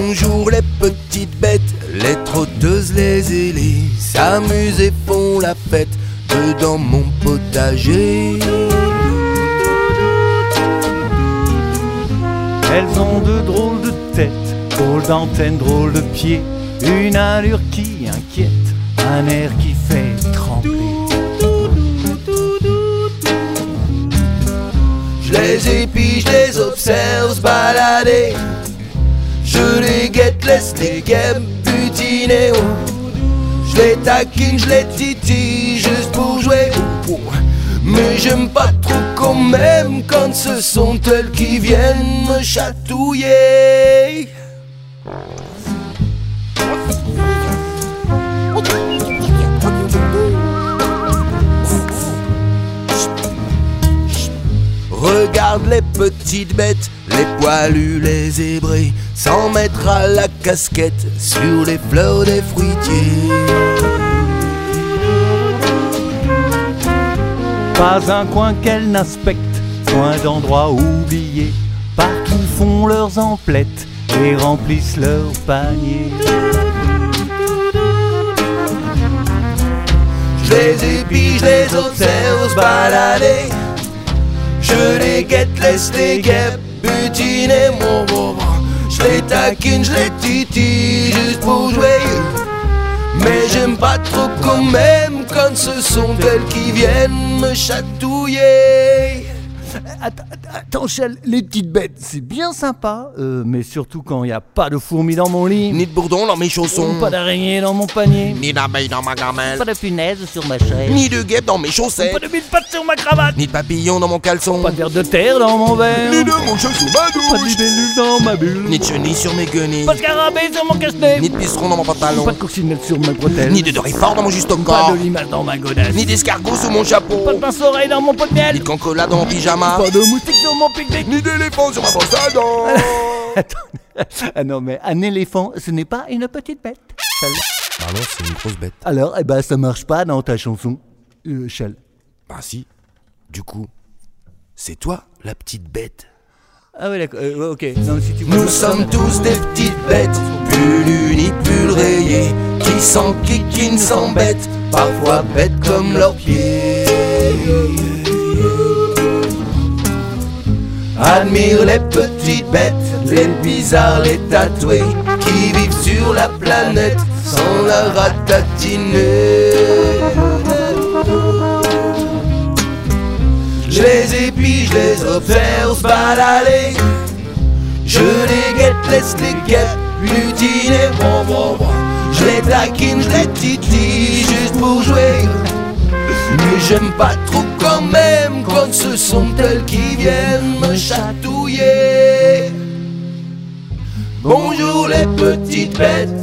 Bonjour les petites bêtes, les trotteuses, les ailées s'amusent et font la fête dans mon potager. Elles ont de drôles de têtes, drôles d'antennes, drôles de pieds, une allure qui inquiète, un air qui fait trembler. Je les épie, je les observe se balader. Je les guette, laisse les guêpes butiner. Je les taquine, je les titille juste pour jouer. Mais j'aime pas trop quand même quand ce sont elles qui viennent me chatouiller. Regarde les petites bêtes, les poilus, les zébrés, s'en mettre à la casquette sur les fleurs des fruitiers. Pas un coin qu'elles n'inspectent, point d'endroit oublié. Partout font leurs emplettes et remplissent leurs paniers. Je les épie, je les observe se balader. Je les guette, laisse les guêpes butiner. Je les taquine, je les titille juste pour jouer. Mais j'aime pas trop quand même quand ce sont elles qui viennent me chatouiller. Attends, Chel, les petites bêtes, c'est bien sympa, mais surtout quand y a pas de fourmis dans mon lit, Ni de bourdon dans mes chaussons, pas d'araignée dans mon panier, ni d'abeille dans ma gamelle, pas de punaise sur ma chaise, ni de guêpe dans mes chaussettes, pas de mille pattes sur ma cravate, ni de papillon dans mon caleçon, pas de verre de terre dans mon verre, ni de mouche sous ma pas de douche, libellule dans ma bulle, ni de chenille sur mes guenilles, pas de scarabée sur mon cache-nez, ni de puceron dans mon pantalon, pas de coccinelle sur mes bretelles, ni de dorifort dans mon juste au pas corps, de limace dans ma godasse, ni d'escargot sous mon chapeau, pas de pince-oreille dans mon pot de miel, ni de cancola dans mon pyjama, pas de moustique sur mon pique-nique, ni d'éléphant sur ma brosse à dents. Attends, ah non mais un éléphant, ce n'est pas une petite bête, Chel. Bah non, c'est une grosse bête. Alors, eh ben ça marche pas dans ta chanson, Chel. Bah si, du coup, c'est toi la petite bête. Ah ouais d'accord, ok, non si tu veux... Nous sommes tous des petites bêtes, pull unis, pull rayés, qui s'enquiquinent, s'embêtent, parfois bêtes comme leurs pieds. Admire les petites bêtes, les bizarres, les tatoués, qui vivent sur la planète sans la ratatiner. Je les épie, je les observe se balader. Je les guette, laisse les guêpes butiner. Je les taquine, je les titille juste pour jouer. Mais j'aime pas trop quand même quand ce sont elles qui viennent me chatouiller. Bonjour les petites bêtes,